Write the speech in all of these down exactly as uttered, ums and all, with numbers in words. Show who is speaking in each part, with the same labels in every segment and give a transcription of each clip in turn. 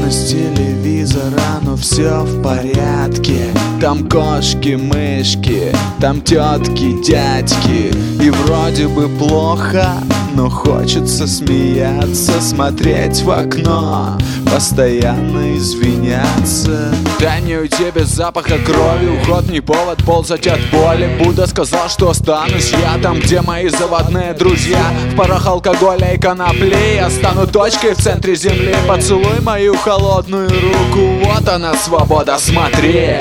Speaker 1: экрана с телевизора, но все в порядке. Там кошки, мышки, там тетки, дядьки. И вроде бы плохо, но хочется смеяться, смотреть в окно, постоянно извиняться. Да не уйти без запаха крови, уход не повод ползать от боли. Будда сказал, что останусь я там, где мои заводные друзья. В парах алкоголя и конопли я стану точкой в центре земли. Поцелуй мою холодную руку, вот она свобода, смотри.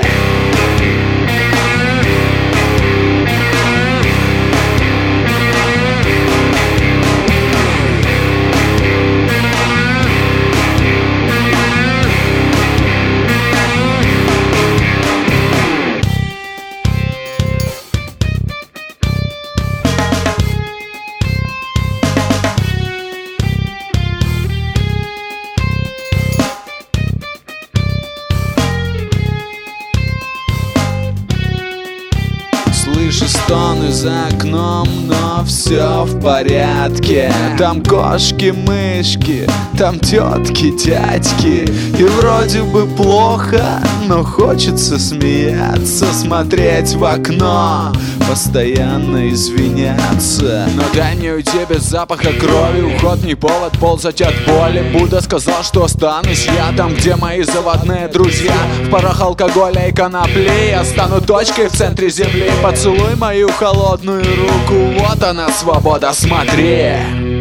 Speaker 1: Слышу стоны за окном, но все в порядке. Там кошки, мышки, там тетки, дядьки. И вроде бы плохо, но хочется смеяться, смотреть в окно, постоянно извиняться. Но дай мне уйти без запаха крови, уход не повод ползать от боли. Будда сказал, что останусь я там, где мои заводные друзья. В парах алкоголя и конопли я стану точкой в центре земли. Поцелуй мою холодную руку, вот она свобода, смотри.